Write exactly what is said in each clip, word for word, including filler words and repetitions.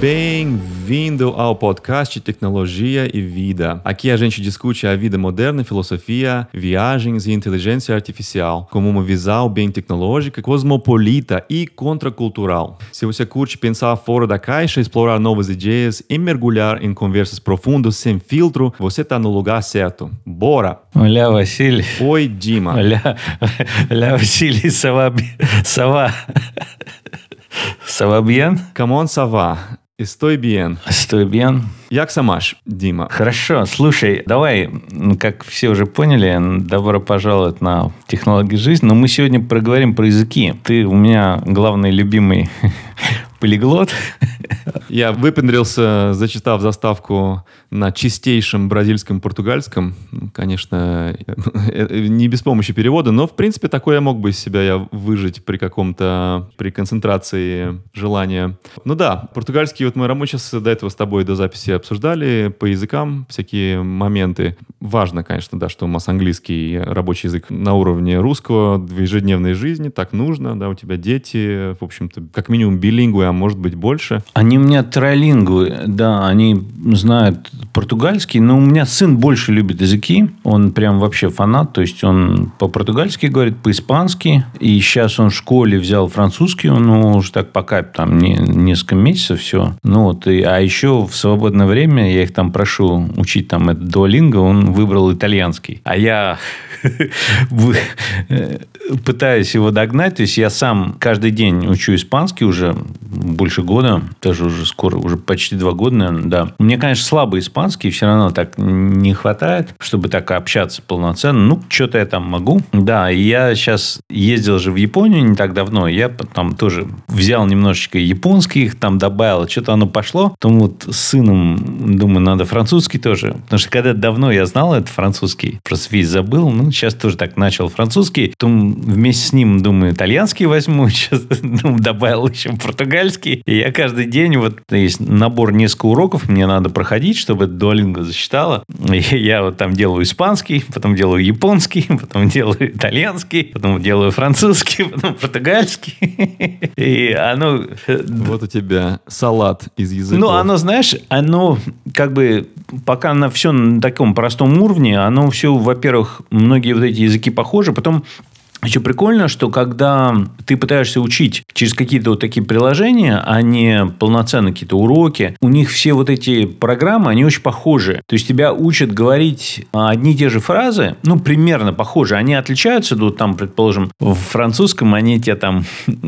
Bem-vindo ao podcast Tecnologia e Vida. Aqui a gente discute a vida moderna, filosofia, viagens e inteligência artificial, como uma visão bem tecnológica, cosmopolita e contracultural. Se você curte pensar fora da caixa, explorar novas ideias e mergulhar em conversas profundas sem filtro, você está no lugar certo. Bora! Olá, Василий. Oi, Дима. Olá, olá, Василий. Ça va? Ça va? Ça va bien? Comment ça va? Estoy bien. Estoy bien. Як самаш, Дима? Хорошо. Слушай, давай, как все уже поняли, добро пожаловать на технологии жизни. Но мы сегодня проговорим про языки. Ты у меня главный любимый полиглот. Я выпендрился, зачитав заставку на чистейшем бразильском португальском. Конечно, не без помощи перевода, но, в принципе, такое я мог бы из себя я выжить при каком-то, при концентрации желания. Ну да, португальский, вот мы, мы сейчас до этого с тобой до записи обсуждали по языкам всякие моменты. Важно, конечно, да, что у нас английский рабочий язык на уровне русского в ежедневной жизни, так нужно, да, у тебя дети, в общем-то, как минимум билингвы, а может быть больше. Они у меня трилингвы, да, они знают португальский, но у меня сын больше любит языки, он прям вообще фанат, то есть он по-португальски говорит, по-испански, и сейчас он в школе взял французский, он ну, уже так пока там не, несколько месяцев все, ну вот, и, а еще в свободное время я их там прошу учить там это Duolingo, он выбрал итальянский, а я пытаюсь его догнать, то есть я сам каждый день учу испанский уже больше года, даже уже скоро, уже почти два года, наверное, да. Мне, конечно, слабо испанский, все равно так не хватает, чтобы так общаться полноценно. Ну, что-то я там могу. Да, и я сейчас ездил же в Японию не так давно, я там тоже взял немножечко японских, там добавил, что-то оно пошло. Потом вот с сыном, думаю, надо французский тоже. Потому что когда давно я знал это французский, просто весь забыл, ну, сейчас тоже так начал французский. Потом вместе с ним, думаю, итальянский возьму, сейчас думаю, добавил еще португальский. И я каждый день, вот есть набор несколько уроков, мне надо проходить, чтобы Duolingo засчитало. И я вот там делаю испанский, потом делаю японский, потом делаю итальянский, потом делаю французский, потом португальский. И оно... Вот у тебя салат из языков. Ну, оно, знаешь, оно как бы пока на все на таком простом уровне, оно все, во-первых, многие вот эти языки похожи, потом еще прикольно, что когда ты пытаешься учить через какие-то вот такие приложения, а не полноценные какие-то уроки, у них все вот эти программы, они очень похожи. То есть, тебя учат говорить одни и те же фразы, ну, примерно похожи. Они отличаются, ну, там, предположим, в французском они тебе там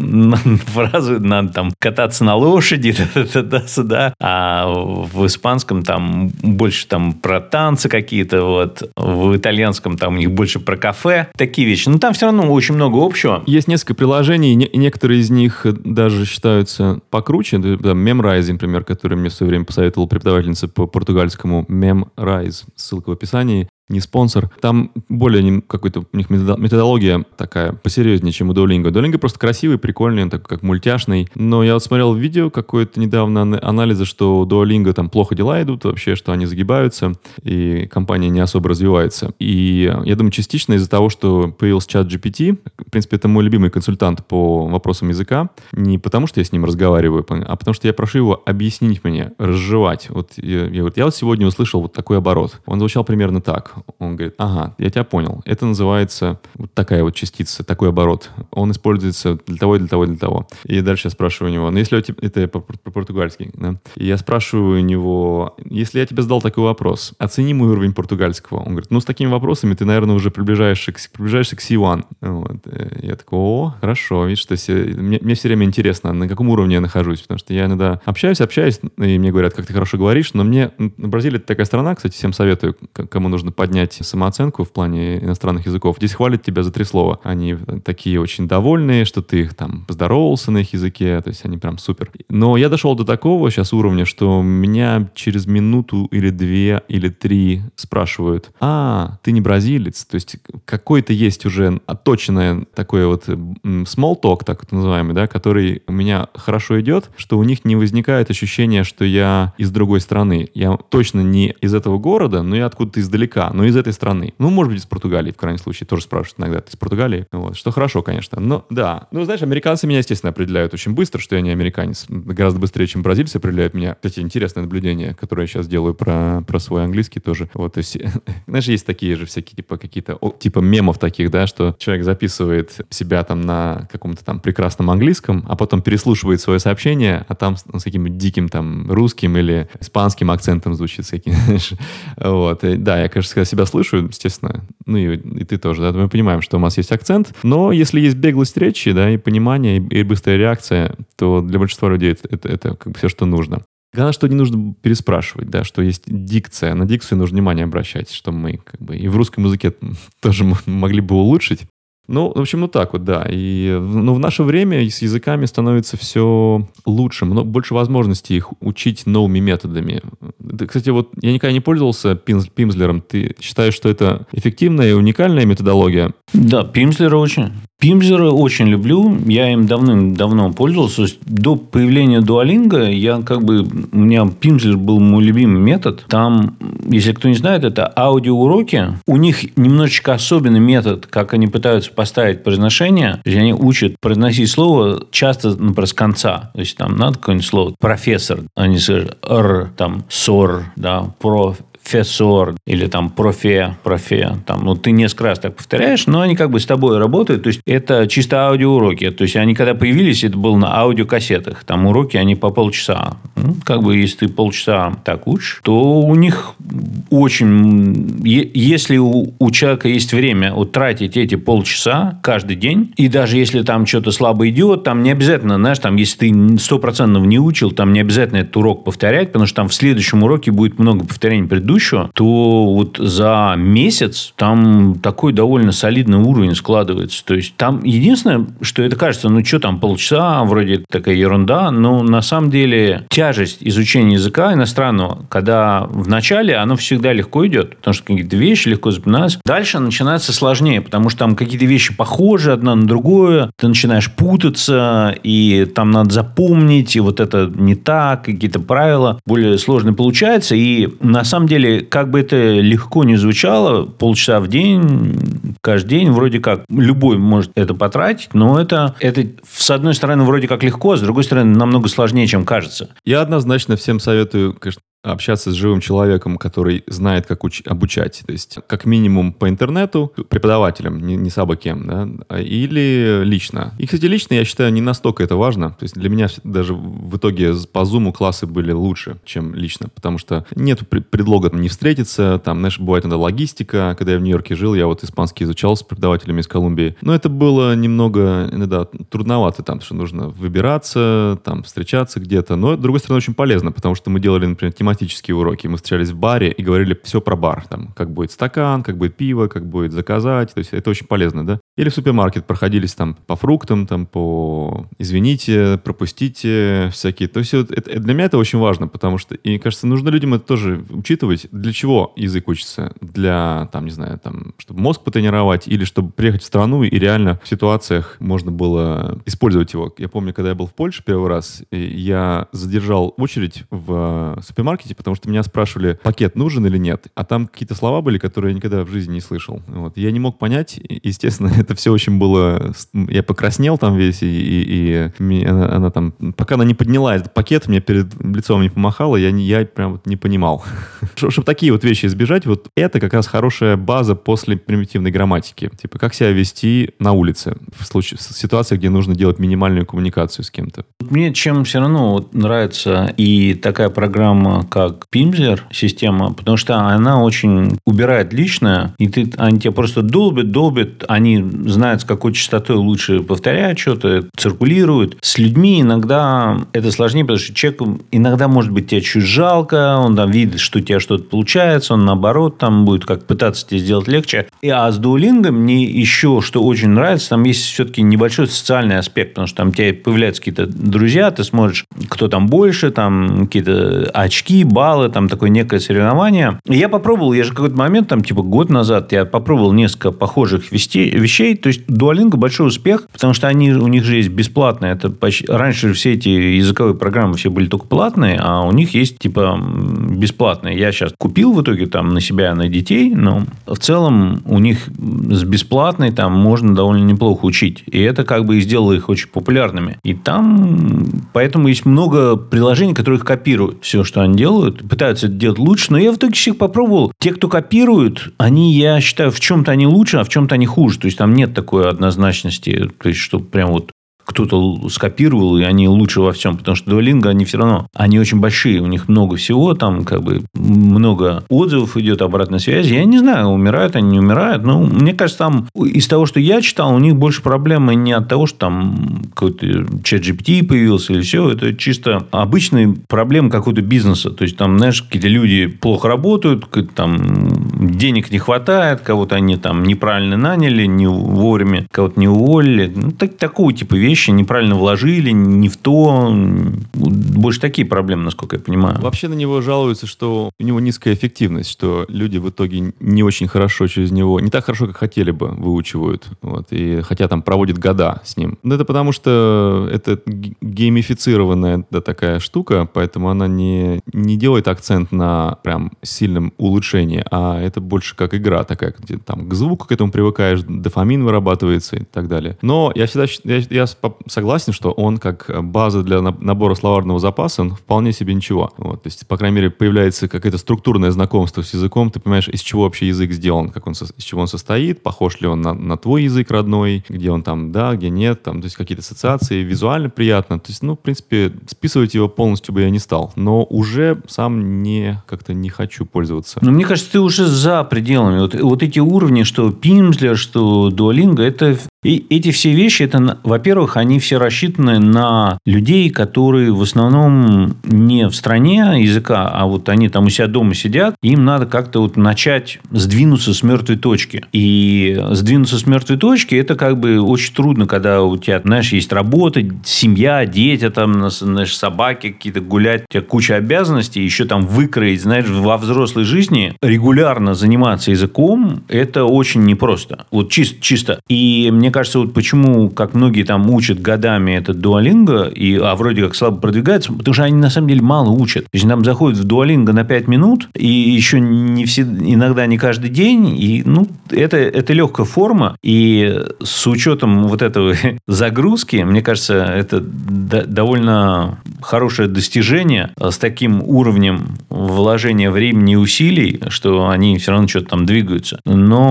фразы надо там кататься на лошади, туда-сюда, а в испанском там больше там про танцы какие-то, вот, в итальянском там у них больше про кафе, такие вещи. Но там все равно очень много общего. Есть несколько приложений, и некоторые из них даже считаются покруче. Memrise, например, который мне в свое время посоветовала преподавательница по португальскому. Memrise, ссылка в описании. Не спонсор. Там более какой-то у них методология такая посерьезнее, чем у Duolingo. Duolingo просто красивый, прикольный, он такой как мультяшный. Но я вот смотрел видео какое-то недавно анализа, что у Duolingo там плохо дела идут вообще, что они загибаются, и компания не особо развивается. И я думаю, частично из-за того, что появился чат джи пи ти, в принципе, это мой любимый консультант по вопросам языка, не потому что я с ним разговариваю, а потому что я прошу его объяснить мне, разжевать. Вот я, я, вот, я вот сегодня услышал вот такой оборот. Он звучал примерно так. Он говорит, ага, я тебя понял. Это называется вот такая вот частица, такой оборот. Он используется для того, и для того, и для того. И дальше я спрашиваю у него, ну, если у тебя... Это по-португальски, да? И я спрашиваю у него, если я тебе задал такой вопрос, оцени мой уровень португальского. Он говорит, ну, с такими вопросами ты, наверное, уже приближаешься к, приближаешься к си один. Вот. Я такой, о, хорошо. Видишь, то есть мне, мне все время интересно, на каком уровне я нахожусь. Потому что я иногда общаюсь, общаюсь, и мне говорят, как ты хорошо говоришь, но мне... Бразилия — это такая страна, кстати, всем советую, кому нужно поднять самооценку в плане иностранных языков. Здесь хвалят тебя за три слова. Они такие очень довольные, что ты их там поздоровался на их языке, то есть они прям супер. Но я дошел до такого сейчас уровня, что меня через минуту или две или три спрашивают, а, ты не бразилец? То есть какой-то есть уже отточенное такое вот small talk, так вот называемый, да, который у меня хорошо идет, что у них не возникает ощущения, что я из другой страны. Я точно не из этого города, но я откуда-то издалека. но из этой страны. Ну, может быть, из Португалии, в крайнем случае. Тоже спрашивают иногда, ты из Португалии? Вот. Что хорошо, конечно. Но да. Ну, знаешь, американцы меня, естественно, определяют очень быстро, что я не американец. Гораздо быстрее, чем бразильцы определяют меня. Кстати, интересное наблюдение, которое я сейчас делаю про, про свой английский тоже. Вот, то есть, знаешь, есть такие же всякие, типа, какие-то, типа мемов таких, да, что человек записывает себя там на каком-то там прекрасном английском, а потом переслушивает свое сообщение, а там с, с каким-нибудь диким там русским или испанским акцентом звучит всякий, знаешь. Вот. И, да, я, конечно, себя слышу, естественно, ну и, и ты тоже, да, мы понимаем, что у нас есть акцент, но если есть беглость речи, да, и понимание, и, и быстрая реакция, то для большинства людей это, это, это как бы все, что нужно. Главное, что не нужно переспрашивать, да, что есть дикция. На дикцию нужно внимание обращать, что мы как бы и в русском языке тоже могли бы улучшить. Ну, в общем, ну так вот, да. И, ну, в наше время с языками становится все лучше, много, больше возможностей их учить новыми методами. Да, кстати, вот я никогда не пользовался Пимслером. Ты считаешь, что это эффективная и уникальная методология? Да, Пимслера очень. Пимслера очень люблю. Я им давным-давно пользовался. До появления Duolingo я как бы... У меня Пимслер был мой любимый метод. Там, если кто не знает, это аудиоуроки. У них немножечко особенный метод, как они пытаются поставить произношение. То есть, они учат произносить слово часто, например, с конца. То есть, там надо какое-нибудь слово. Профессор. Они скажут «р», там «сор», да, «проф». Профессор или там профе, профе, там, ну, ты несколько раз так повторяешь, но они как бы с тобой работают, то есть, это чисто аудиоуроки, то есть, они когда появились, это было на аудиокассетах, там, уроки, они по полчаса, ну, как бы, если ты полчаса так учишь, то у них очень, если у, у человека есть время вот, тратить эти полчаса каждый день, и даже если там что-то слабо идет, там не обязательно, знаешь, там, если ты сто процентов не учил, там не обязательно этот урок повторять, потому что там в следующем уроке будет много повторений предыдущего, то вот за месяц там такой довольно солидный уровень складывается. То есть, там единственное, что это кажется, ну, что там, полчаса, вроде такая ерунда, но на самом деле тяжесть изучения языка иностранного, когда в начале оно всегда легко идет, потому что какие-то вещи легко запоминаются. Дальше начинается сложнее, потому что там какие-то вещи похожи одна на другое, ты начинаешь путаться, и там надо запомнить, и вот это не так, какие-то правила более сложные получаются, и на самом деле как бы это легко не звучало, полчаса в день, каждый день, вроде как любой может это потратить, но это, это с одной стороны вроде как легко, а с другой стороны намного сложнее, чем кажется. Я однозначно всем советую, конечно, общаться с живым человеком, который знает, как уч- обучать. То есть, как минимум по интернету, преподавателем, не, не сабы кем, да, или лично. И, кстати, лично, я считаю, не настолько это важно. То есть, для меня даже в итоге по Zoom классы были лучше, чем лично, потому что нет предлога не встретиться, там, знаешь, бывает иногда логистика. Когда я в Нью-Йорке жил, я вот испанский изучал с преподавателями из Колумбии. Но это было немного, иногда, трудновато, там, что нужно выбираться, там, встречаться где-то. Но, с другой стороны, очень полезно, потому что мы делали, например, тематические уроки. Мы встречались в баре и говорили все про бар. Там, как будет стакан, как будет пиво, как будет заказать. То есть, это очень полезно, да? Или в супермаркет проходились там по фруктам, там по извините, пропустите, всякие. То есть, вот, это, для меня это очень важно, потому что, и кажется, нужно людям это тоже учитывать. Для чего язык учится? Для, там, не знаю, там, чтобы мозг потренировать или чтобы приехать в страну и реально в ситуациях можно было использовать его. Я помню, когда я был в Польше первый раз, я задержал очередь в супермаркете, потому что меня спрашивали, пакет нужен или нет. А там какие-то слова были, которые я никогда в жизни не слышал. Вот. Я не мог понять. Естественно, это все очень было... Я покраснел там весь, и, и, и она, она там... Пока она не подняла этот пакет, мне перед лицом не помахала, я, не, я прям вот не понимал. Чтобы такие вот вещи избежать, вот это как раз хорошая база после примитивной грамматики. Типа, как себя вести на улице в случае, в ситуации, где нужно делать минимальную коммуникацию с кем-то. Мне чем все равно вот нравится и такая программа, как Pimsleur система, потому что она очень убирает личное, и ты, они тебя просто долбят, долбят, они знают, с какой частотой лучше повторять что-то, циркулируют. С людьми иногда это сложнее, потому что человеку иногда, может быть, тебе чуть жалко, он там видит, что у тебя что-то получается, он наоборот там будет как пытаться тебе сделать легче. И, а с Duolingo мне еще что очень нравится, там есть все-таки небольшой социальный аспект, потому что там у тебя появляются какие-то друзья, ты смотришь, кто там больше, там какие-то очки очки, баллы, там такое некое соревнование. И я попробовал, я же какой-то момент, там, типа год назад, я попробовал несколько похожих вещей. вещей. То есть, Duolingo большой успех, потому что они, у них же есть бесплатные. Это почти... Раньше все эти языковые программы все были только платные, а у них есть, типа, бесплатные. Я сейчас купил в итоге там на себя, на детей, но в целом у них с бесплатной там можно довольно неплохо учить. И это как бы и сделало их очень популярными. И там... Поэтому есть много приложений, которые их копируют. Все, что они делают, пытаются это делать лучше. Но я в итоге всех попробовал. Те, кто копируют, они, я считаю, в чем-то они лучше, а в чем-то они хуже. То есть, там нет такой однозначности. То есть, что прям вот кто-то скопировал, и они лучше во всем. Потому что Duolingo, они все равно, они очень большие. У них много всего, там как бы много отзывов идет, обратной связи. Я не знаю, умирают они, не умирают. Но мне кажется, там из того, что я читал, у них больше проблемы не от того, что там какой-то чат джи пи ти появился или все. Это чисто обычные проблемы какого-то бизнеса. То есть, там, знаешь, какие-то люди плохо работают, там денег не хватает, кого-то они там неправильно наняли, не вовремя, кого-то не уволили. Ну, так, такого типа вещи. Неправильно вложили, не в то. Больше такие проблемы, насколько я понимаю. Вообще на него жалуются, что у него низкая эффективность, что люди в итоге не очень хорошо через него, не так хорошо, как хотели бы, выучивают. Вот, и, хотя там проводят года с ним. Но это потому, что это геймифицированная, да, такая штука, поэтому она не, не делает акцент на прям сильном улучшении, а это больше как игра такая, где там к звуку к этому привыкаешь, дофамин вырабатывается и так далее. Но я всегда я, я согласен, что он как база для набора словарного запаса, он вполне себе ничего. Вот, то есть, по крайней мере, появляется какое-то структурное знакомство с языком, ты понимаешь, из чего вообще язык сделан, как он, из чего он состоит, похож ли он на, на твой язык родной, где он там, да, где нет, там, то есть, какие-то ассоциации, визуально приятно. То есть, ну, в принципе, списывать его полностью бы я не стал, но уже сам не, как-то не хочу пользоваться. Ну, мне кажется, ты уже за пределами. Вот, вот эти уровни, что Pimsleur, что Duolingo, это... И эти все вещи, это, во-первых, они все рассчитаны на людей, которые в основном не в стране языка, а вот они там у себя дома сидят, и им надо как-то вот начать сдвинуться с мертвой точки. И сдвинуться с мертвой точки, это как бы очень трудно, когда у тебя, знаешь, есть работа, семья, дети, там, знаешь, собаки какие-то гулять, у тебя куча обязанностей, еще там выкроить, знаешь, во взрослой жизни регулярно заниматься языком, это очень непросто. Вот чисто. чисто. И мне Мне кажется, вот почему, как многие там учат годами этот Duolingo, и, а вроде как слабо продвигаются, потому что они на самом деле мало учат. То есть, там заходят в Duolingo на пять минут, и еще не все, иногда не каждый день, и ну, это, это легкая форма, и с учетом вот этого загрузки, мне кажется, это до, довольно хорошее достижение с таким уровнем вложения времени и усилий, что они все равно что-то там двигаются.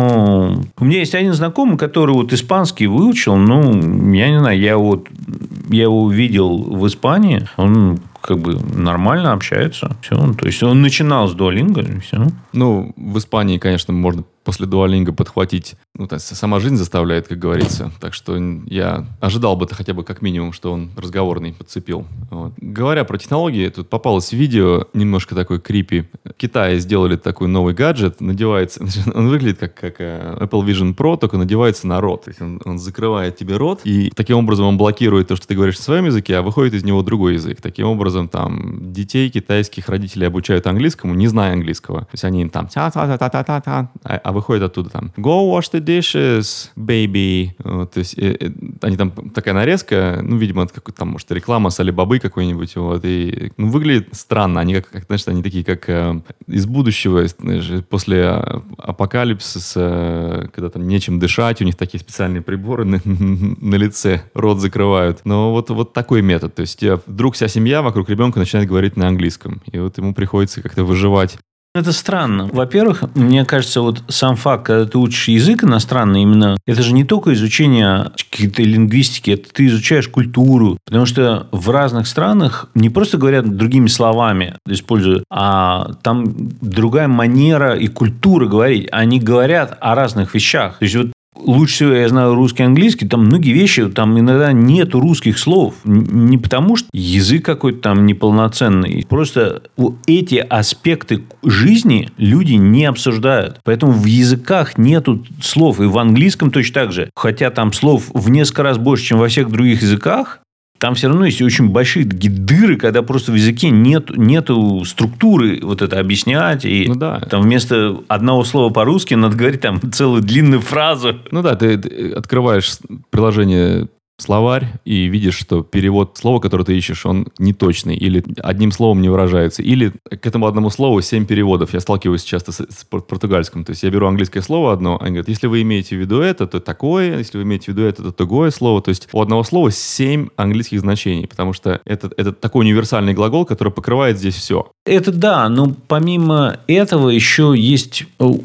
Но у меня есть один знакомый, который вот испанский выучил, ну, я не знаю, я вот я его видел в Испании, он как бы нормально общается. Все. То есть, он начинал с Duolingo, и все. Ну, в Испании, конечно, можно после Duolingo подхватить. Ну, то есть, сама жизнь заставляет, как говорится. Так что я ожидал бы-то хотя бы как минимум, что он разговорный подцепил. Вот. Говоря про технологии, тут попалось видео немножко такой крипи. В Китае сделали такой новый гаджет. Надевается... Он выглядит как, как Apple Vision Pro, только надевается на рот. То есть, он, он закрывает тебе рот, и таким образом он блокирует то, что ты говоришь на своем языке, а выходит из него другой язык. Таким образом, там, детей китайских родителей обучают английскому, не зная английского. То есть, они им там та-та-та-та-та-та, а выходит оттуда там go wash the dishes, baby. Вот, то есть, э, э, они там, такая нарезка, ну, видимо, это какой-то там, может, реклама с Алибабы какой-нибудь, вот, и, ну, выглядит странно. Они, как, как знаешь, они такие, как э, из будущего, знаешь, после апокалипсиса, э, когда там нечем дышать, у них такие специальные приборы на, на лице, рот закрывают. Но вот, вот такой метод. То есть, вдруг вся семья вокруг ребенка начинает говорить на английском, и вот ему приходится как-то выживать. Это странно. Во-первых, мне кажется, вот сам факт, когда ты учишь язык иностранный, именно это же не только изучение какой-то лингвистики, это ты изучаешь культуру. Потому что в разных странах не просто говорят другими словами, используют, а там другая манера и культура говорить. Они говорят о разных вещах. То есть, вот лучше всего я знаю русский и английский, там многие вещи, там иногда нету русских слов. Не потому, что язык какой-то там неполноценный. Просто эти аспекты жизни люди не обсуждают. Поэтому в языках нету слов. И в английском точно так же. Хотя там слов в несколько раз больше, чем во всех других языках, Там все равно есть очень большие дыры, когда просто в языке нет, нету структуры вот это объяснять. И ну, да. Там вместо одного слова по-русски надо говорить там целую длинную фразу. Ну да, ты, ты открываешь приложение словарь и видишь, что перевод слова, которое ты ищешь, он неточный, или одним словом не выражается, или к этому одному слову семь переводов. Я сталкиваюсь часто с, с португальским. То есть я беру английское слово одно, они говорят, если вы имеете в виду это, то такое, если вы имеете в виду это, то другое слово. То есть у одного слова семь английских значений, потому что это, это такой универсальный глагол, который покрывает здесь все. Это да, но помимо этого еще есть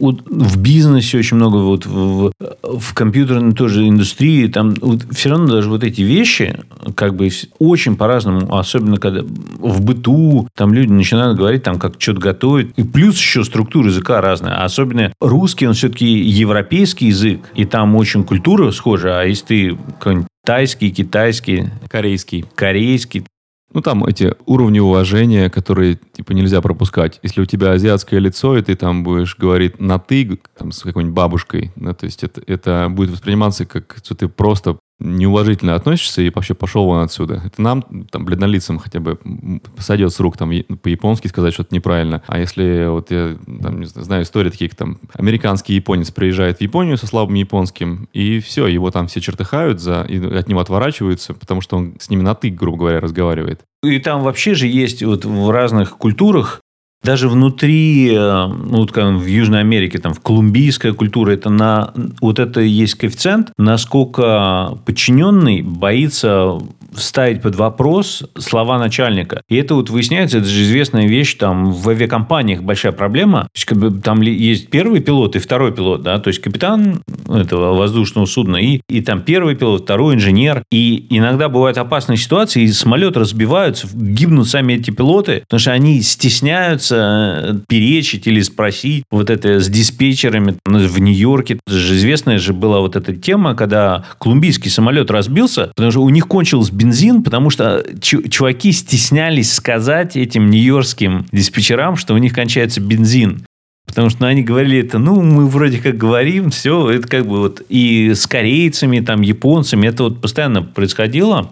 в бизнесе очень много, вот в, в компьютерной тоже индустрии, там вот все равно даже вот эти вещи как бы очень по-разному, особенно когда в быту там люди начинают говорить, там, как что-то готовить. И плюс еще структура языка разная. Особенно русский, он все-таки европейский язык, и там очень культура схожа. А если ты какой-нибудь тайский, китайский, корейский, корейский, ну, там эти уровни уважения, которые, типа, нельзя пропускать. Если у тебя азиатское лицо, и ты там будешь говорить на «ты» там, с какой-нибудь бабушкой, да, то есть это, это будет восприниматься как, что ты просто неуважительно относишься и вообще пошел вон отсюда. Это нам, там, бледнолицам хотя бы сойдет с рук там по-японски сказать что-то неправильно. А если вот я там, не знаю, знаю истории такие, как там американский японец приезжает в Японию со слабым японским, и все, его там все чертыхают за, и от него отворачиваются, потому что он с ними на «ты», грубо говоря, разговаривает. И там вообще же есть вот в разных культурах, даже внутри, ну, вот как в Южной Америке, там, в колумбийская культура, это на, вот это есть коэффициент, насколько подчиненный боится ставить под вопрос слова начальника. И это вот выясняется, это же известная вещь, там, в авиакомпаниях большая проблема. То есть, как бы, там есть первый пилот и второй пилот, да, то есть, капитан этого воздушного судна и, и там первый пилот, второй инженер. И иногда бывают опасные ситуации, и самолеты разбиваются, гибнут сами эти пилоты, потому что они стесняются перечить или спросить вот это с диспетчерами в Нью-Йорке. Это же известная же была вот эта тема, когда колумбийский самолет разбился, потому что у них кончился бензин, потому что чуваки стеснялись сказать этим нью-йоркским диспетчерам, что у них кончается бензин. Потому что ну, они говорили это, ну, мы вроде как говорим, все, это как бы вот и с корейцами, там, японцами, это вот постоянно происходило.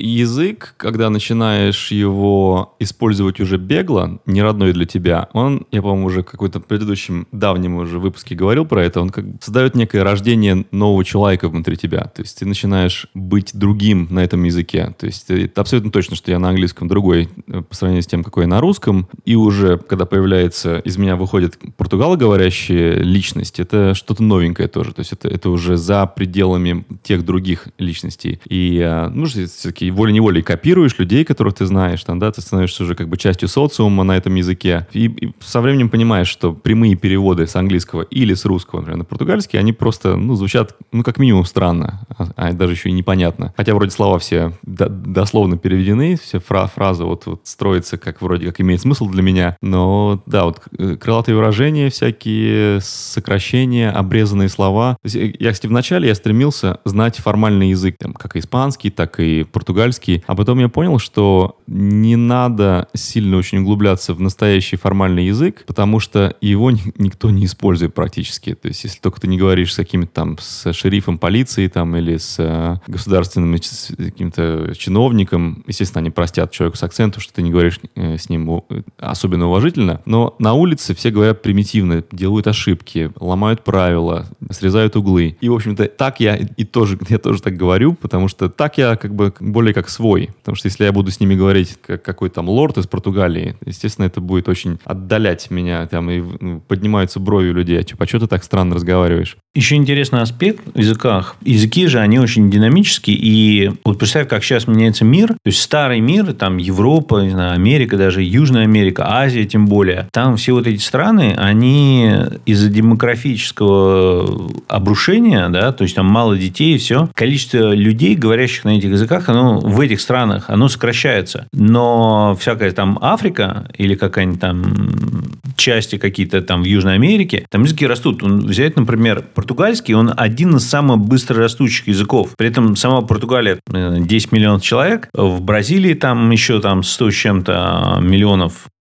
Язык, когда начинаешь его использовать уже бегло, не родной для тебя, он, я, по-моему, уже в какой-то предыдущем давнем уже выпуске говорил про это, он как бы создает некое рождение нового человека внутри тебя. То есть ты начинаешь быть другим на этом языке. То есть это абсолютно точно, что я на английском другой по сравнению с тем, какой я на русском. И уже, когда появляется, из меня выходит португалоговорящая личность, это что-то новенькое тоже. То есть это, это уже за пределами тех других личностей. И, ну, все-таки волей-неволей копируешь людей, которых ты знаешь, там, да, ты становишься уже как бы частью социума на этом языке. И, и со временем понимаешь, что прямые переводы с английского или с русского, например, на португальский, они просто, ну, звучат, ну, как минимум странно, а, а даже еще и непонятно. Хотя вроде слова все до, дословно переведены, все фра- фразы вот, вот строятся как вроде как имеет смысл для меня, но, да, вот крылатые выражения всякие, сокращения, обрезанные слова. То есть, я, кстати, вначале я стремился знать формальный язык, там, как и испанский, так и португальский, а потом я понял, что не надо сильно очень углубляться в настоящий формальный язык, потому что его никто не использует практически. То есть, если только ты не говоришь с каким-то там, с шерифом полиции там, или с э, государственным с каким-то чиновником, естественно, они простят человеку с акцентом, что ты не говоришь э, с ним особенно уважительно, но на улице все говорят примитивно, делают ошибки, ломают правила, срезают углы. И, в общем-то, так я и тоже, я тоже так говорю, потому что так я как бы более как свой. Потому что если я буду с ними говорить как какой-то там лорд из Португалии, естественно, это будет очень отдалять меня. Там и ну, поднимаются брови у людей. А типа, а что ты так странно разговариваешь? Еще интересный аспект в языках. Языки же, они очень динамические. И вот представь, как сейчас меняется мир. То есть, старый мир, там Европа, не знаю, Америка, даже Южная Америка, Азия тем более. Там все вот эти страны, они из-за демографического обрушения, да, то есть, там мало детей и все. Количество людей, говорящих на этих языках, оно в этих странах, оно сокращается. Но всякая там Африка или какая-нибудь там части какие-то там в Южной Америке, там языки растут. Взять, например, португальский, он один из самых быстрорастущих языков. При этом сама Португалия десять миллионов человек. В Бразилии там еще там сто с чем-то миллионов.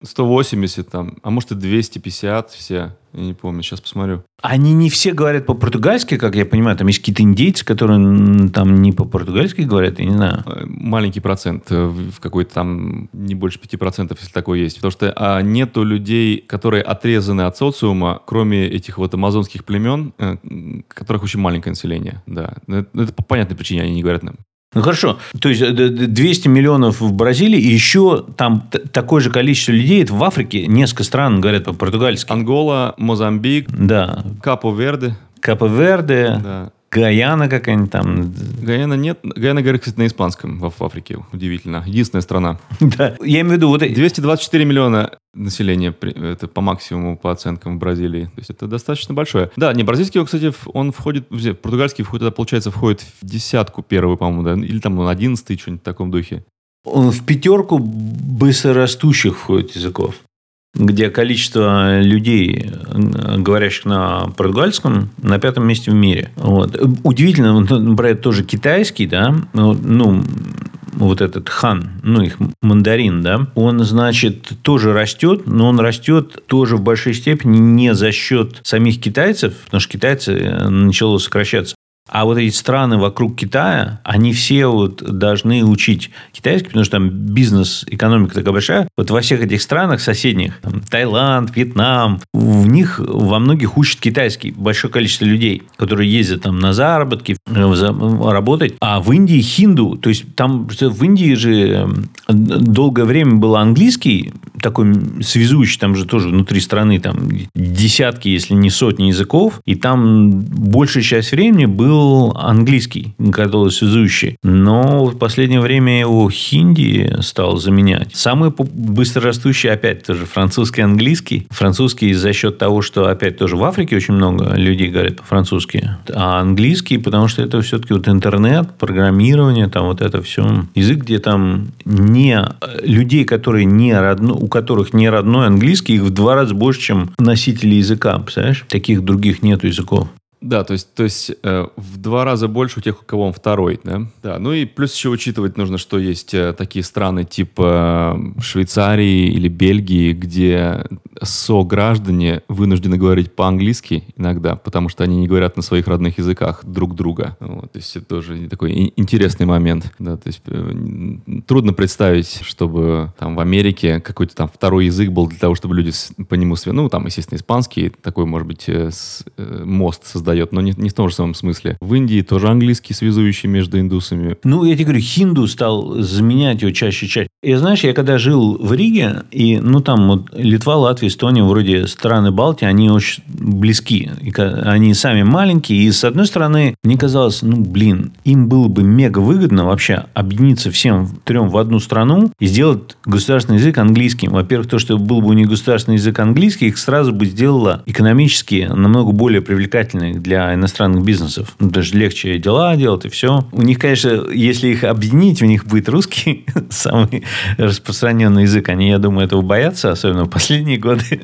сто восемьдесят там, а может и двести пятьдесят все. Я не помню, сейчас посмотрю. Они не все говорят по-португальски, как я понимаю. Там есть какие-то индейцы, которые там не по-португальски говорят, я не знаю. Маленький процент, в какой-то там не больше пяти процентов, если такое есть. Потому что а, нету людей, которые отрезаны от социума, кроме этих вот амазонских племен, которых очень маленькое население. Да. Это по понятной причине они не говорят нам. Ну, хорошо. То есть, двести миллионов в Бразилии, и еще там такое же количество людей. Это в Африке несколько стран говорят по-португальски. Ангола, Мозамбик, да. Капо-Верде. Капо-Верде. Да. Гаяна какая-нибудь там. Гаяна нет. Гаяна говорит, кстати, на испанском в Африке. Удивительно. Единственная страна. Да. Я имею в виду... Вот... двести двадцать четыре миллиона населения. Это по максимуму, по оценкам в Бразилии. То есть, это достаточно большое. Да, не, бразильский, кстати, он входит... Португальский входит, получается, входит в десятку первую, по-моему, да? Или там он одиннадцатый, что-нибудь в таком духе. Он в пятерку быстрорастущих входит языков, где количество людей, говорящих на португальском, на пятом месте в мире. Вот. Удивительно, например, тоже китайский, да, ну, вот этот хан, ну, их мандарин, да, он, значит, тоже растет, но он растет тоже в большой степени не за счет самих китайцев, потому что китайцы начало сокращаться. А вот эти страны вокруг Китая, они все вот должны учить китайский, потому что там бизнес, экономика такая большая. Вот во всех этих странах соседних, там, Таиланд, Вьетнам, в них во многих учат китайский. Большое количество людей, которые ездят там на заработки, работать. А в Индии хинду. То есть, там в Индии же долгое время был английский, такой связующий, там же тоже внутри страны там десятки, если не сотни языков. И там большая часть времени был английский, который связующий. Но в последнее время его хинди стал заменять. Самый быстрорастущий, опять тоже, французский, английский. Французский за счет того, что, опять тоже, в Африке очень много людей говорят по-французски. А английский, потому что это все-таки вот интернет, программирование, там вот это все. Язык, где там не людей, которые не родно, у которых не родной английский, их в два раза больше, чем носители языка. Представляешь? Таких других нету языков. Да, то есть, то есть э, в два раза больше у тех, у кого он второй, да? Да, ну и плюс еще учитывать нужно, что есть э, такие страны типа Швейцарии или Бельгии, где сограждане вынуждены говорить по-английски иногда, потому что они не говорят на своих родных языках друг друга. Вот, то есть это тоже такой интересный момент. Да, то есть э, трудно представить, чтобы там в Америке какой-то там второй язык был для того, чтобы люди по нему... Ну, там, естественно, испанский, такой, может быть, э, с, э, мост создает, но не, не в том же самом смысле. В Индии тоже английский, связующий между индусами. Ну, я тебе говорю, хинду стал заменять его чаще и чаще. И знаешь, я когда жил в Риге, и, ну, там вот Литва, Латвия, Эстония, вроде страны Балтии, они очень близки. И они сами маленькие. И, с одной стороны, мне казалось, ну, блин, им было бы мега выгодно вообще объединиться всем трем в одну страну и сделать государственный язык английским. Во-первых, то, что был бы у них государственный язык английский, их сразу бы сделало экономически намного более привлекательным для иностранных бизнесов. Ну, даже легче дела делать и все. У них, конечно, если их объединить, у них будет русский самый распространенный язык. Они, я думаю, этого боятся, особенно в последние годы.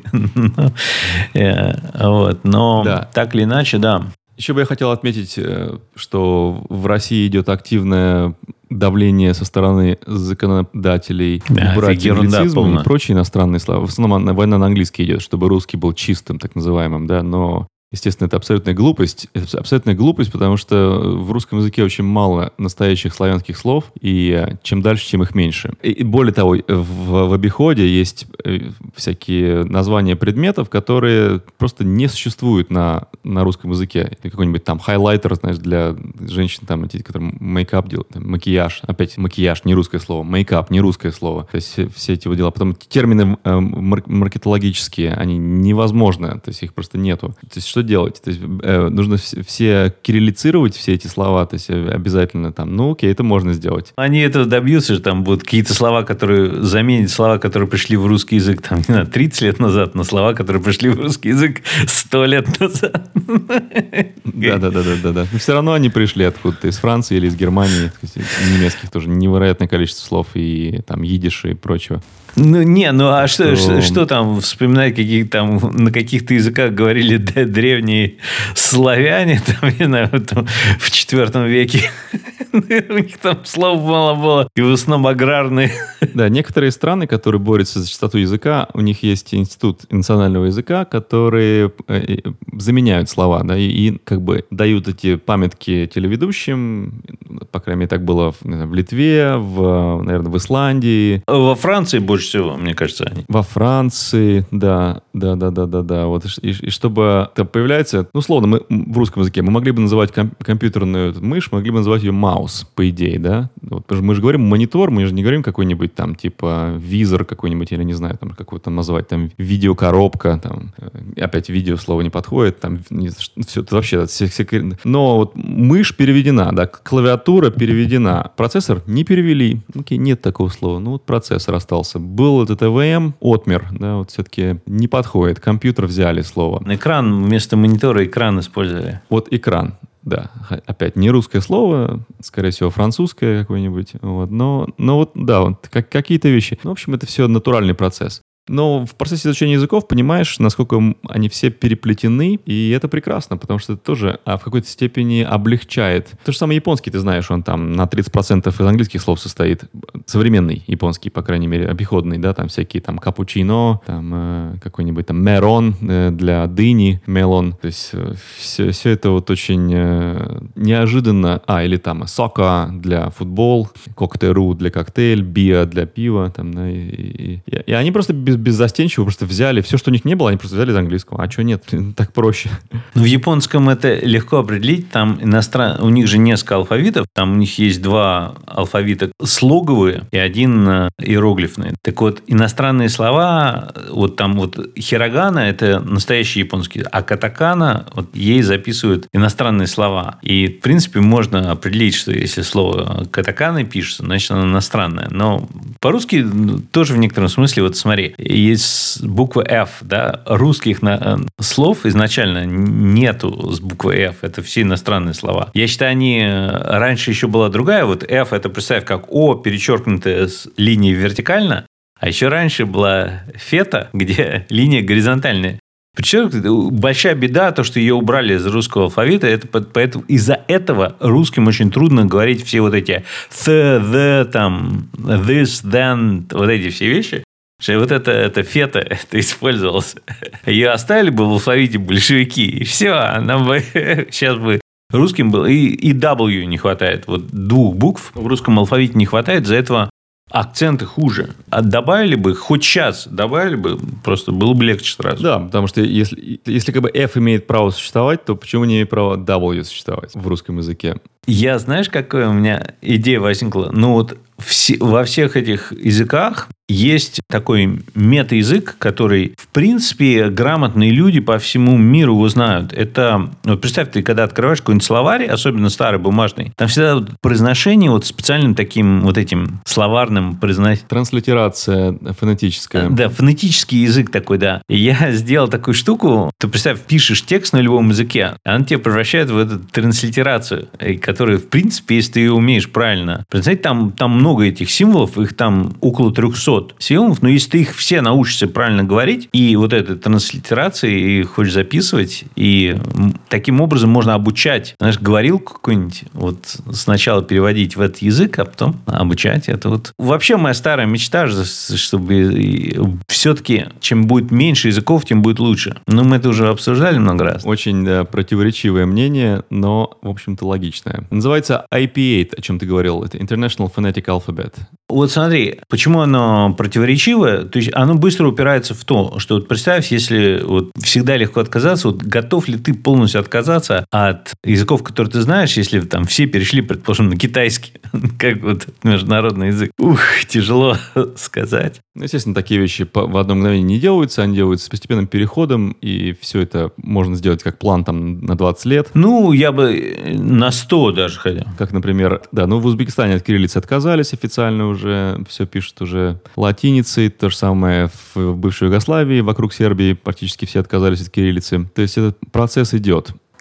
Вот. Но да. Так или иначе, да. Еще бы я хотел отметить, что в России идет активное давление со стороны законодателей, да, убрать англицизм и прочие иностранные слова. В основном война на английский идет, чтобы русский был чистым, так называемым, да, но... Естественно, это абсолютная глупость. Это абсолютная глупость, потому что в русском языке очень мало настоящих славянских слов, и чем дальше, тем их меньше. И более того, в, в обиходе есть всякие названия предметов, которые просто не существуют на, на русском языке. Какой-нибудь там хайлайтер, знаешь, для женщин, там, эти, которые мейкап делают, там, макияж. Опять макияж, не русское слово. Мейкап, не русское слово. То есть все эти вот дела. Потом термины э, марк- маркетологические, они невозможны. То есть их просто нету. То есть что делать? То есть, э, нужно все, все кириллицировать, все эти слова, то есть обязательно там, ну окей, это можно сделать. Они этого добьются, что там будут какие-то слова, которые заменят слова, которые пришли в русский язык, там, не знаю, тридцать лет назад, на слова, которые пришли в русский язык сто лет назад. Да-да-да. Но все равно они пришли откуда-то, из Франции или из Германии, немецких тоже невероятное количество слов, и там идиш и прочего. Ну, не, ну а что, что, что там вспоминать, какие там на каких-то языках говорили древние славяне, там, не знаю, там, в четвертом веке. У них там слов мало было, и в основном аграрные. Да, некоторые страны, которые борются за чистоту языка, у них есть институт национального языка, которые заменяют слова, да, и, и как бы дают эти памятки телеведущим, по крайней мере, так было в, знаю, в Литве, в, наверное, в Исландии. Во Франции больше всего, мне кажется, они. Во Франции, да, да, да, да, да, да. Вот, и, и чтобы это появляется, ну, условно, мы в русском языке мы могли бы называть ком- компьютерную мышь, могли бы называть ее маус, по идее, да. Вот, мы же говорим монитор, мы же не говорим какой-нибудь там, типа, визор какой-нибудь, или не знаю, там, какой-то назвать, там, видеокоробка, там, опять видео слово не подходит, там, не, все, это вообще, все, все, но вот мышь переведена, да, клавиатура переведена, процессор не перевели, окей, нет такого слова, ну, вот процессор остался. Был этот ЭВМ, отмер, да, вот все-таки не подходит, компьютер взяли слово. Экран, вместо монитора экран использовали. Вот экран. Да, опять не русское слово, скорее всего, французское какое-нибудь. Вот, но, но вот, да, вот как, какие-то вещи. Ну, в общем, это все натуральный процесс. Но в процессе изучения языков понимаешь, насколько они все переплетены, и это прекрасно, потому что это тоже а, в какой-то степени облегчает. То же самое японский, ты знаешь, он там на тридцать процентов из английских слов состоит. Современный японский, по крайней мере, обиходный, да, там всякие там капучино, там э, какой-нибудь там мерон э, для дыни, мелон. То есть э, все, все это вот очень э, неожиданно. А, или там сока для футбол, коктейль для коктейль, биа для пива, там, да, и, и, и, и они просто без беззастенчиво просто взяли. Все, что у них не было, они просто взяли из английского. А что нет? Так проще. В японском это легко определить. Там иностран... У них же несколько алфавитов. Там у них есть два алфавита слоговые и один иероглифный. Так вот, иностранные слова, вот там вот хирогана – это настоящий японский, а катакана, вот ей записывают иностранные слова. И, в принципе, можно определить, что если слово катакана пишется, значит, оно иностранное. Но по-русски тоже в некотором смысле, вот смотри, есть буква F, да, русских на, слов изначально нету с буквой F, это все иностранные слова. Я считаю, они, раньше еще была другая, вот F, это представь, как О, перечеркнутая с линией вертикально, а еще раньше была фета, где линия горизонтальная. Причем большая беда, то, что ее убрали из русского алфавита, это поэтому из-за этого русским очень трудно говорить все вот эти the, the, там, this, then, вот эти все вещи. Что вот это, это фета, это использовалось. Ее оставили бы в алфавите большевики, и все, нам бы сейчас бы русским было. И, и W не хватает. Вот двух букв в русском алфавите не хватает, из-за этого акценты хуже. А добавили бы, хоть сейчас добавили бы, просто было бы легче сразу. Да, потому что если, если как бы F имеет право существовать, то почему не имеет права W существовать в русском языке? Я, знаешь, какая у меня идея возникла? Ну, вот все, во всех этих языках есть такой мета-язык, который, в принципе, грамотные люди по всему миру его знают. Это, вот представь, ты когда открываешь какой-нибудь словарь, особенно старый, бумажный, там всегда вот произношение вот специальным таким вот этим словарным произносить. Транслитерация фонетическая. Да, фонетический язык такой, да. И я сделал такую штуку, ты представь, пишешь текст на любом языке, а он тебя превращает в эту транслитерацию, которая, в принципе, если ты ее умеешь правильно. Представляете, там, там много этих символов, их там около трехсот символов, но если ты их все научишься правильно говорить, и вот этой транслитерации и хочешь записывать, и таким образом можно обучать, знаешь, говорилку какую-нибудь, вот сначала переводить в этот язык, а потом обучать это вот. Вообще моя старая мечта, чтобы все-таки чем будет меньше языков, тем будет лучше. Но мы это уже обсуждали много раз. Очень, да, противоречивое мнение, но, в общем-то, логичное. Называется ай пи восемь, о чем ты говорил. Это International Phonetic Alphabet. Вот смотри, почему оно противоречивое? То есть, оно быстро упирается в то, что вот представь, если вот всегда легко отказаться, вот готов ли ты полностью отказаться от языков, которые ты знаешь, если там все перешли, предположим, на китайский, как вот международный язык? Ух, тяжело сказать. Ну, естественно, такие вещи в одно мгновение не делаются, они делаются с постепенным переходом, и все это можно сделать как план там на двадцать лет. Ну, я бы на сто даже хотел. Как, например, да, ну в Узбекистане от кириллицы отказались официально уже, все пишут уже латиницей, то же самое в бывшей Югославии, вокруг Сербии практически все отказались от кириллицы. То есть этот процесс идет.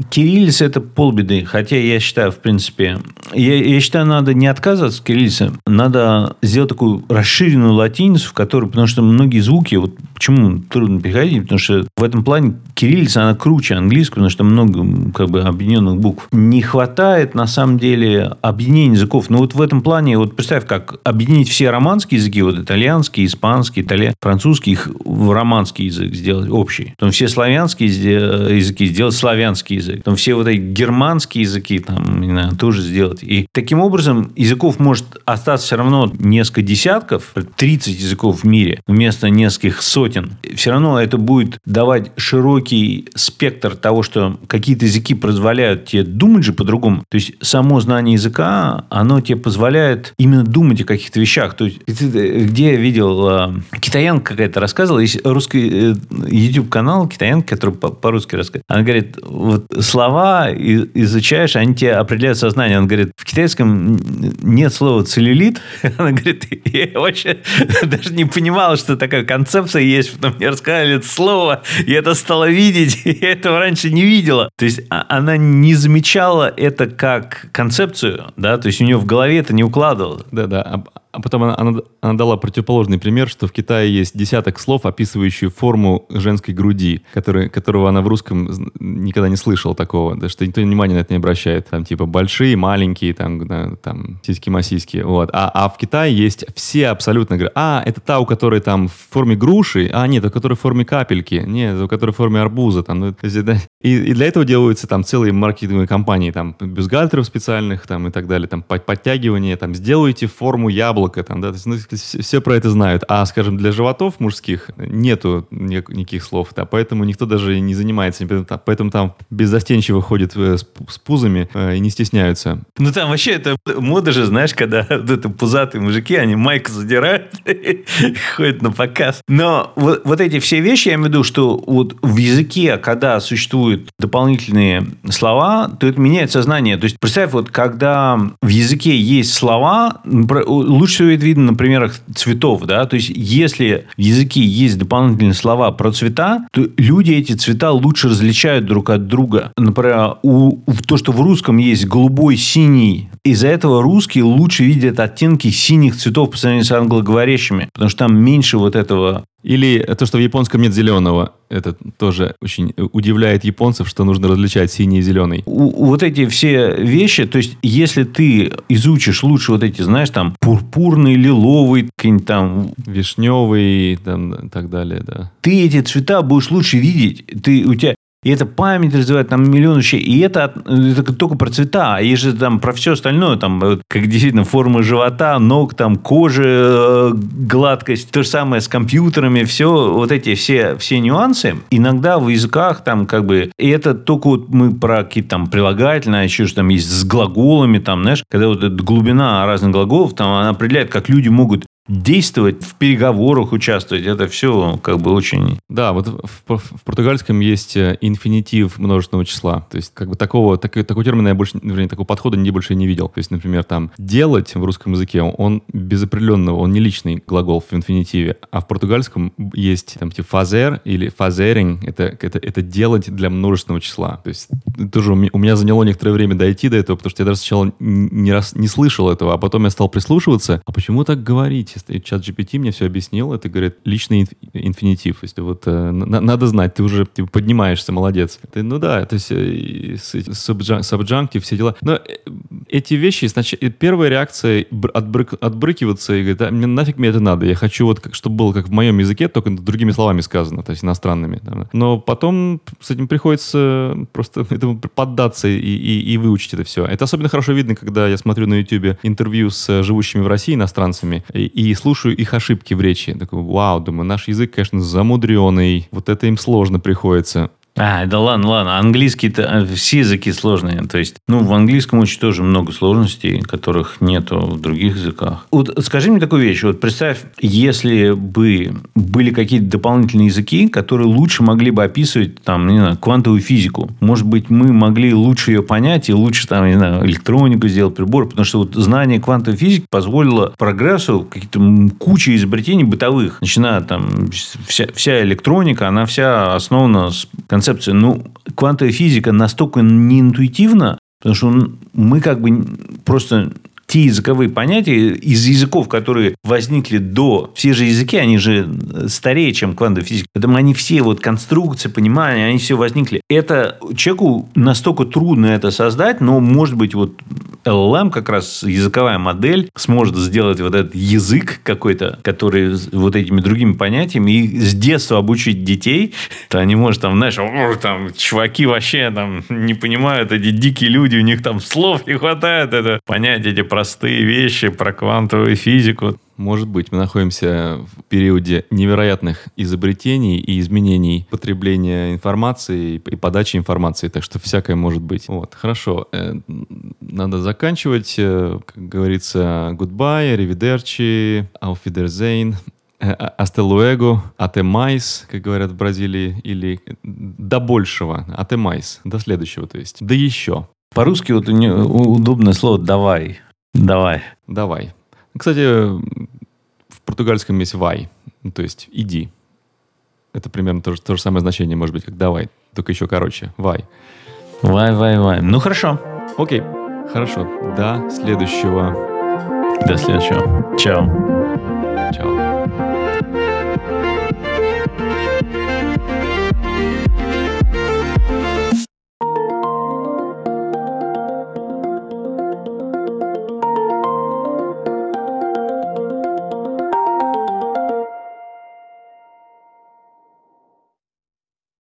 кириллица – это полбеды. Хотя я считаю, в принципе... Я, я считаю, надо не отказываться от кириллицы. Надо сделать такую расширенную латиницу, в которой... Потому что многие звуки... Вот почему трудно переходить? Потому что в этом плане кириллица, она круче английского, потому что много как бы объединенных букв. Не хватает, на самом деле, объединения языков. Но вот в этом плане... Вот представь, как объединить все романские языки, вот итальянский, испанский, итальян, французский, их в романский язык сделать общий. Потом все славянские языки сделать славянский язык. Потом все вот эти германские языки там, не знаю, тоже сделать. И таким образом языков может остаться все равно несколько десятков, тридцать языков в мире вместо нескольких сотен. Все равно это будет давать широкий спектр того, что какие-то языки позволяют тебе думать же по-другому. То есть само знание языка, оно тебе позволяет именно думать о каких-то вещах. То есть где я видел, китаянка какая-то рассказывала, есть русский YouTube-канал китаянка, который по-русски рассказывает. Она говорит, вот слова изучаешь, они тебе определяют сознание. Она говорит, в китайском нет слова целлюлит. Она говорит, я вообще даже не понимала, что такая концепция есть. Потом мне рассказали это слово, я это стала видеть, и я этого раньше не видела. То есть она не замечала это как концепцию, да, то есть у нее в голове это не укладывалось. Да-да. А потом она, она, она дала противоположный пример, что в Китае есть десяток слов, описывающие форму женской груди, который, которого она в русском никогда не слышала такого, да, что никто внимания на это не обращает. Там типа большие, маленькие, там, да, там сиськи-масиськи. Вот. А, а в Китае есть все абсолютно... Говорят, а, это та, у которой там в форме груши, а нет, у которой в форме капельки, нет, у которой в форме арбуза. Там, ну, да. и, и для этого делаются там целые маркетинговые кампании, там, бюстгальтеров специальных там, и так далее, там, подтягивания, там, сделайте форму яблока, там, да, то есть, ну, все про это знают, а, скажем, для животов мужских нету никаких слов, да, поэтому никто даже не занимается, поэтому там беззастенчиво ходят с, с пузами э, и не стесняются. Ну, там вообще это мода же, знаешь, когда вот это пузатые мужики, они майку задирают и ходят на показ. Но вот, вот эти все вещи, я имею в виду, что вот в языке, когда существуют дополнительные слова, то это меняет сознание. То есть, представь, вот когда в языке есть слова, лучше всего это видно на примерах цветов, да, то есть, если в языке есть дополнительные слова про цвета, то люди эти цвета лучше различают друг от друга. Например, у, то, что в русском есть голубой, синий, из-за этого русские лучше видят оттенки синих цветов по сравнению с англоговорящими, потому что там меньше вот этого. Или то, что в японском нет зеленого. Это тоже очень удивляет японцев, что нужно различать синий и зеленый. У, вот эти все вещи, то есть, если ты изучишь лучше вот эти, знаешь, там, пурпурный, лиловый, какой-нибудь там... Вишневый, там, и так далее, да. Ты эти цвета будешь лучше видеть. Ты, у тебя... И это память развивает, там миллион вещей. И это, это только про цвета. А есть же там про все остальное. Там, вот, как действительно форма живота, ног, там, кожи, гладкость. То же самое с компьютерами. Все вот эти все, все нюансы. Иногда в языках там как бы... И это только вот мы про какие-то там прилагательные, а еще же там есть с глаголами. Там, знаешь, когда вот эта глубина разных глаголов, там она определяет, как люди могут действовать, в переговорах участвовать, это все как бы очень... Да, вот в, в португальском есть инфинитив множественного числа. То есть, как бы такого, так, такого термина я больше, вернее, такого подхода нигде больше не видел. То есть, например, там «делать» в русском языке, он без определенного, он не личный глагол в инфинитиве, а в португальском есть там типа «fazer» или «fazerem», это, это, это «делать» для множественного числа. То есть, тоже у меня, у меня заняло некоторое время дойти до этого, потому что я даже сначала не, раз, не слышал этого, а потом я стал прислушиваться. А почему так говорить? Чат джи пи ти мне все объяснил, это, говорит, личный инфинитив. Если вот э, на, надо знать, ты уже типа, поднимаешься, молодец. Ты, ну да, то есть э, сабджанктив, все дела. Но э, эти вещи, значит, первая реакция отбрык, отбрыкиваться и говорит, а, мне, нафиг мне это надо, я хочу вот, как, чтобы было как в моем языке, только другими словами сказано, то есть иностранными. Да. Но потом с этим приходится просто этому поддаться и, и, и выучить это все. Это особенно хорошо видно, когда я смотрю на YouTube интервью с живущими в России иностранцами и, и слушаю их ошибки в речи. Такой, вау, думаю, наш язык, конечно, замудренный. Вот это им сложно приходится. А, да ладно, ладно. Английский-то, все языки сложные. То есть, ну, в английском очень тоже много сложностей, которых нету в других языках. Вот скажи мне такую вещь. Вот представь, если бы были какие-то дополнительные языки, которые лучше могли бы описывать, там, не знаю, квантовую физику. Может быть, мы могли лучше ее понять и лучше, там, не знаю, электронику сделать, прибор. Потому что вот знание квантовой физики позволило прогрессу какие-то куча изобретений бытовых. Начиная там, вся, вся электроника, она вся основана с концепцией концепция. Ну, квантовая физика настолько неинтуитивна, потому что мы как бы просто... Те языковые понятия из языков, которые возникли до... Все же языки, они же старее, чем квантовая физика. Поэтому они все, вот конструкции, понимания, они все возникли. Это человеку настолько трудно это создать, но, может быть, вот эл эл эм, как раз языковая модель, сможет сделать вот этот язык какой-то, который вот этими другими понятиями, и с детства обучить детей, то они, может, там, знаешь, там, чуваки вообще там не понимают, эти дикие люди, у них там слов не хватает, это понять эти простые вещи про квантовую физику. Может быть, мы находимся в периоде невероятных изобретений и изменений потребления информации и подачи информации, так что всякое может быть. Вот, хорошо. Надо заканчивать. Как говорится, goodbye, arrivederci, auf Wiedersehen, hasta luego, até mais, как говорят в Бразилии, или до большего, até mais, до следующего, то есть, да еще. По-русски вот удобное слово «давай». Давай. Давай. Кстати, в португальском есть «vai», ну, то есть «иди». Это примерно то же, то же самое значение, может быть, как «давай», только еще короче. «Vai». «Vai, vai, vai». Ну, хорошо. Окей, хорошо. До следующего. До следующего. Чао. Чао.